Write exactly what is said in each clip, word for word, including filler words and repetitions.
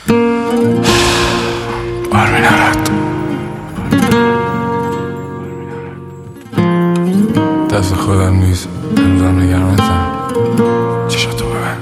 بار می‌نارد دست خودم نیست هنوزم نگرانتم چشاتو ببن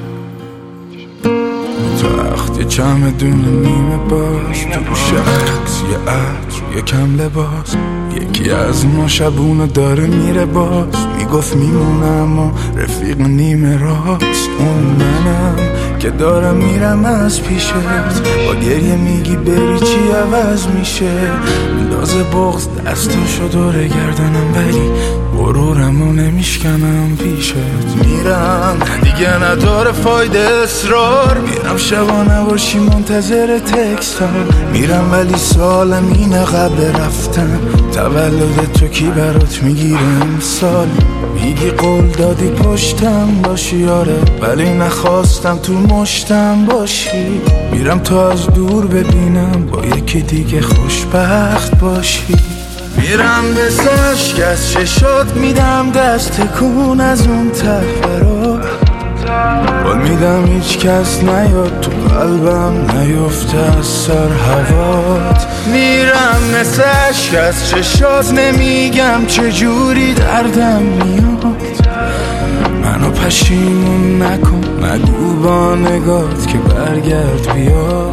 تو وقتی چمدون نیمه باز تو شخص یه عطر یکم لباس یکی از ما شبونو داره میره باز میگفت میمونه اما رفیق نیمه راست اون منم که دارم میرم از پیشت با گریه میگی بری چی عوض میشه میندازه بغض دستاشو دور گردنم ولی غرورمو نمیشکنم پیشت میرم دیگه نداره فایده اصرار میرم شبا نباشی منتظر تکستم میرم ولی سالم اینه قبل رفتن تولد تو کی برات میگیره امسال میگی قول دادی پشتم باشی آره ولی نخواستم تو مشتم باشی میرم تا از دور ببینم با یکی دیگه خوشبخت باشی میرم به سشک از چشات میدم دست تکون از اون ته برا قول میدم هیچ کس نیاد تو قلبم نیفته از سر هوات میرم مثل اشک از چشات نمیگم چجوری دردم میاد منو پشیمون نکن نگو با نگات که برگرد بیا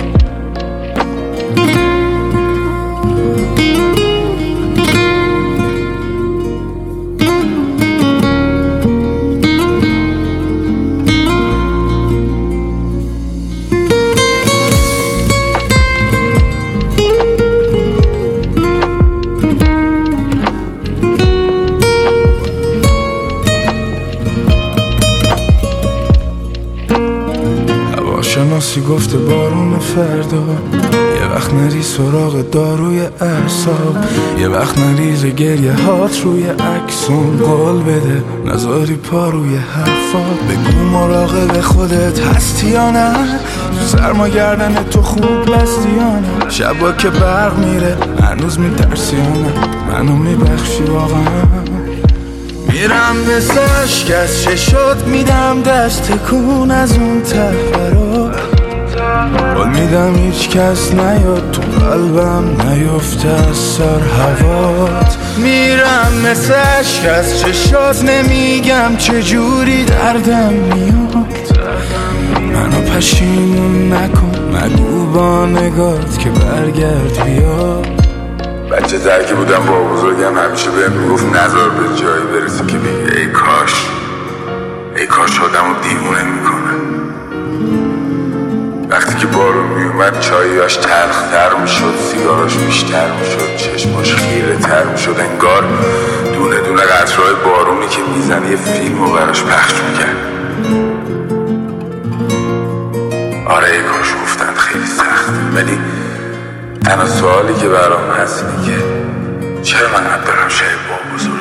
شناسی گفته بارون فردا یه وقت نری سراغ داروی اعصاب یه وقت نریز گریه هات روی عکسون قول بده نذاری پا روی حرفات بگو مراقب خودت هستی یا نه تو سرما گردن تو خوب بستی یا نه شبا که برق میره هنوز میترسی یا نه منو میبخشی واقعا میرم به سشک از چشات میدم دست تکون از اون ته برا قول میدم هیچ کس نیاد تو قلبم نیفته از سر هوات میرم مثل اشک از چشات نمیگم چجوری دردم میاد منو پشیمون نکن نگو با نگات که برگرد بیا بچه ترکی بودم با بزرگم همیشه بهم میگفت نذار به جایی برسی که بگی ای کاش ای کاش آدمو دیوونه میکنه وقتی که بارون میومد چاییاش تلختر میشد سیگاراش بیشتر میشد چشماش خیره تر میشد انگار دونه دونه قطرهای بارونی که میزنه یه فیلمو براش پخش میکرد آره ای کاش گفتن خیلی سخته ولی تنها سوالی که برام هست اینه که چرا من برم شاید با بزرگ